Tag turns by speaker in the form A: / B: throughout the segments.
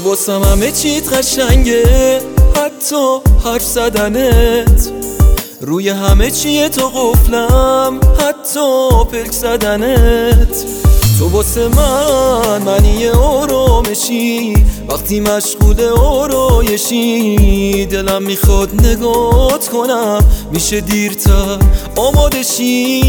A: واسم همه چیت قشنگه، حتی حرف زدنت. روی همه چیه تو قفلم، حتی پلک زدنت. تو واسه منی آرامشی، وقتی مشغول آرایشی. دلم میخواد نگات کنم، میشه دیرتر آماده شی.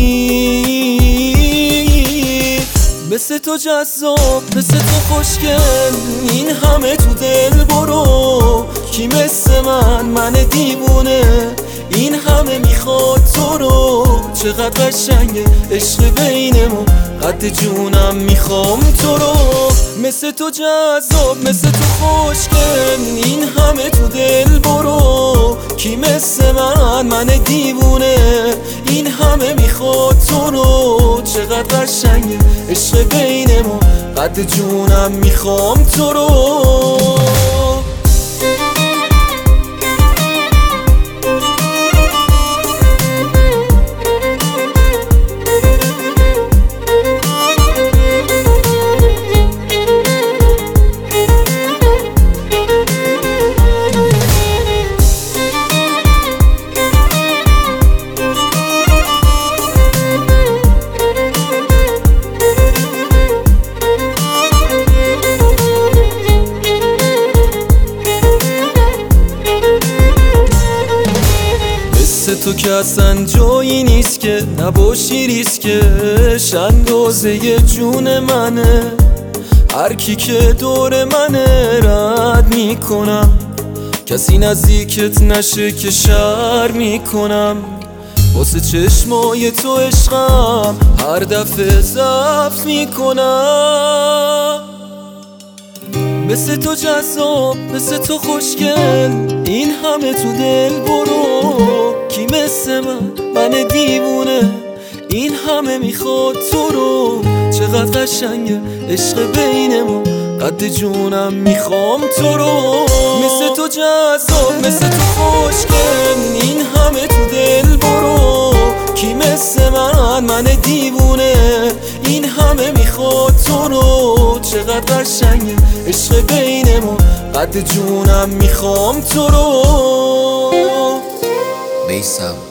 A: مثل تو جذاب، مثل تو خوشگل، این همه تو دل برو. کی مثل من دیوونه، این همه میخواد تو رو. چقدر قشنگه عشق بینمون، قد جونم میخوام تو رو. مثل تو جذاب، مثل تو خوشگل، این همه تو دل برو. کی مثل من دیوونه، این همه میخواد تو رو. چقدر قشنگه عشق بینمون، قد جونم میخوام تو رو. تو که اصلا جایی نیست که نباشی ریسکش. اندازه جون منه، هر کی که دور منه رد میکنم. کسی نزدیکت نشه که شر میکنم. واسه چشمای تو عشقم هر دفعه ضبط میکنم. مثل تو جذاب، مثل تو خوشگل، این همه تو دل برو. کی مثل من دیوونه، این همه میخواد تو رو. چقدر قشنگه عشق بینمون، قد جونم میخوام تو رو. مثل تو جذاب، مثل تو خوشگل، این همه تو دل برو. کی مثل من دیوونه، این همه میخواد تو رو. چقدر قشنگه عشق بینمون، قد جونم میخوام تو رو.
B: میثم